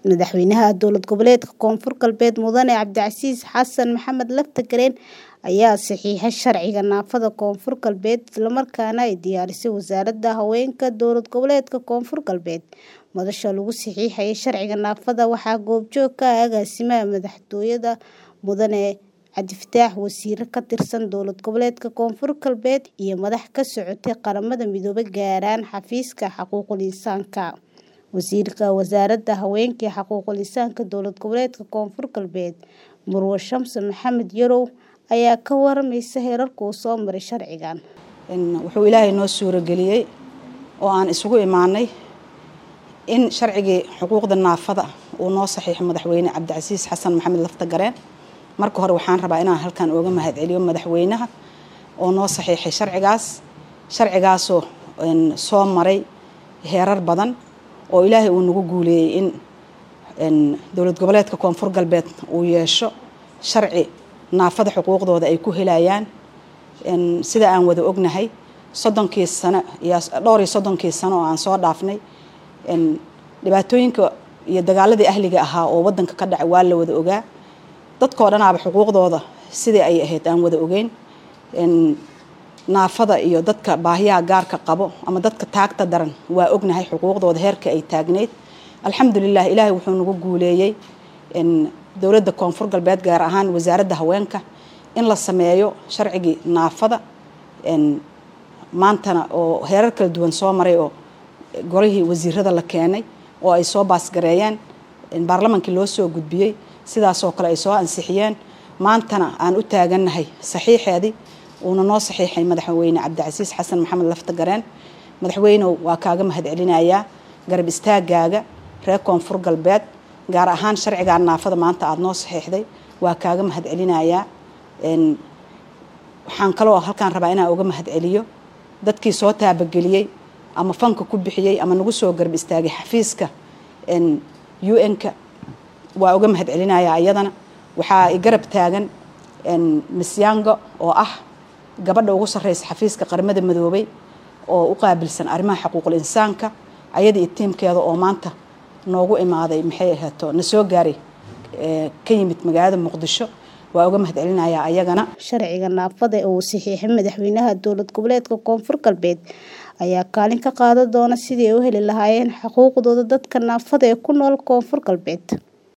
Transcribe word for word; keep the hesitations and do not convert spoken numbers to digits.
Madaxweynaha dowlad goboleedka Koonfur Galbeed Mudane Cabdicasiis Xasan Maxamed Laftagareen ayaa saxiixay sharciga naafada Koonfur Galbeed isla markaana ay diyaarisay Wasaaradda Haweenka Dowlad Goboleedka Koonfur Galbeed. Madasha lagu saxiixay sharciga naafada waxaa goobjoog ka ah agaasimaha madaxtooyada Mudane Cabdifataax, wasiirro ka tirsan dowlad goboleedka Koonfur Galbeed iyo madax ka socotay qaramada midoobay gaar ahaan xafiiska xuquuqul insaanka. Wasiirka Wasaaradda Haweenka iyo Xuquuqul Insaanka Dowlad Goboleedka Koonfur Galbeed Marwo Shamse Maxamed Yarow ayaa ka waramaysa heerarka uu soo maray sharcigan. Wuxuu Ilaahay noo suura geliyay oo aan isugu imaanay in sharcigii xuquuqda naafada uu noo saxiixo madaxweyne Cabdicasiis Xasan Maxamed Laftagareen. Marka hore waxaan rabaa inaan halkan uga mahadceliyo madaxweynaha oo noo saxiixay sharcigaas sharcigaasoo soo maray heerar badan oo Ilaahay uu nagu guuleeyay in dowlad goboleedka Koonfur Galbeed uu yeesho sharci naafada xuquuqdooda ay ku helayaan sida aan wada ognahay soddonkii sano iyo dhowr iyo soddonkii sano oo aan soo dhaafnay dhibaatooyinka iyo dagaaladii ahliga ahaa oo wadanka ka dhacay waa la wada ogaa dadkoo dhanaaba xuquuqdooda sidii ay ahayd aan wada ogeyn naafada iyo dadka baahiyaha gaarka qabo ama dadka taagta daran waa ognahay xuquuqdooda heerka ay taagneed. Alxamdulillaah Ilaahay wuxuu nagu guuleeyay in dowladda Koonfur Galbeed gaar ahaan Wasaaradda Haweenka in la sameeyo sharcigii naafada maantana oo heerar kala duwan soo maray oo gorihii wasiirada la keenay oo ay soo baasgareeyeen baarlamaankii loo soo gudbiyay sidaas oo kale ay soo ansixiyeen maantana aan u taaganahay saxiixeedii uuna noo saxiixay madaxweyne Cabdicasiis Xasan Maxamed Laftagareen. Madaxweyne waa kaaga mahadcelinayaa garab istaagaaga reer Koonfur Galbeed gaar ahaan sharciga naafada maanta aad noo saxiixday waa kaaga mahadcelinayaa. waxaan kaloo halkaan rabaa inaan uga mahadceliyo dadkii soo taabageliyay ama fanka ku bixiyay ama nagu soo garab istaagay xafiiska U N-ka waa uga mahadcelinayaa iyadana. waxaa i garab taagan Misyango oo ah gabadha ugu sarreysa xafiiska qaramada midoobay oo u qaabilsan arrimaha xuquuqul insaanka ayadii tiimkeeda oo maanta noogu imaaday maxay ahaato na soo gaaray ka yimid magaalada Muqdisho waa uga mahadcelinayaa ayagana. Sharciga naafada ee uu saxiixay madaxweynaha dowlad goboleedka Koonfur Galbeed ayaa kaalin ka qaadan doona sidii ay u heli lahaayeen xuquuqdooda dadka naafada ee ku nool Koonfur Galbeed.